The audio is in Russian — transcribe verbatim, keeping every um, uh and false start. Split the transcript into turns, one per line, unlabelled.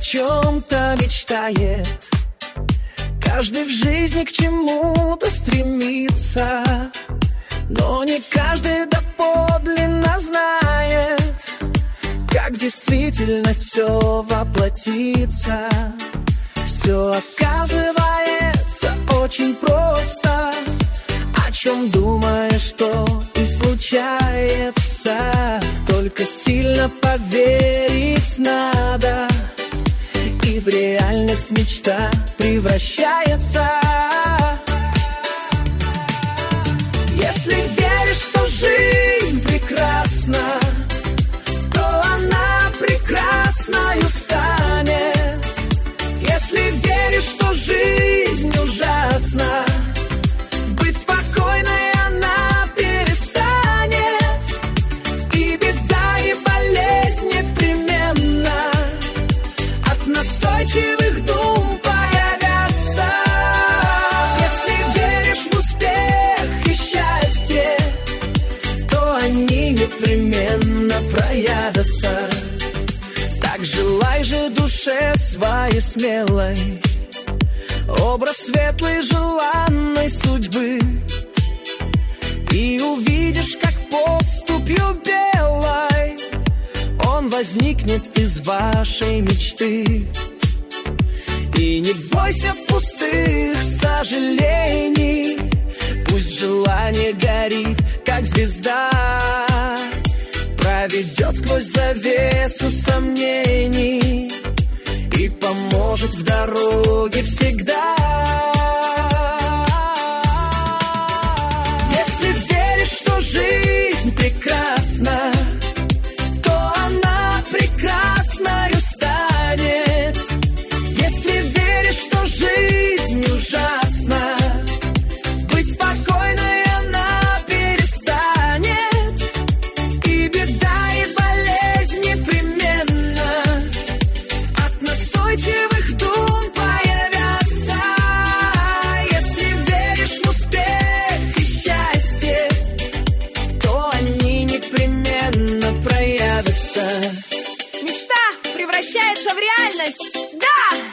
чем-то мечтает. Каждый в жизни к чему-то стремится, но не каждый доподлинно знает, как в действительность все воплотится. Все оказывается очень просто, о чем думаешь, то и случается. Только сильно поверить надо, и в реальность мечта превращается. Если веришь, что жизнь прекрасна, то она прекрасною станет. Если веришь, что жизнь ужасна, быть спокойной она перестанет. И беда, и болезнь непременно от настойчивых дум появятся. Если веришь в успех и счастье, то они непременно проявятся. Так желай же душе своей смелой образ светлой желанной судьбы, и увидишь, как поступью белой он возникнет из вашей мечты. И не бойся пустых сожалений, пусть желание горит, как звезда, проведет сквозь завесу сомнений и поможет в дороге всегда. Если веришь, что жизнь прекрасна, то она прекрасною станет. Если веришь, что жизнь ужасна, быть спокойной она перестанет. И беда, и болезнь непременно от настойчивых дум появятся. Если веришь в успех и счастье, то они непременно проявятся.
Мечта превращается в реальность. Да!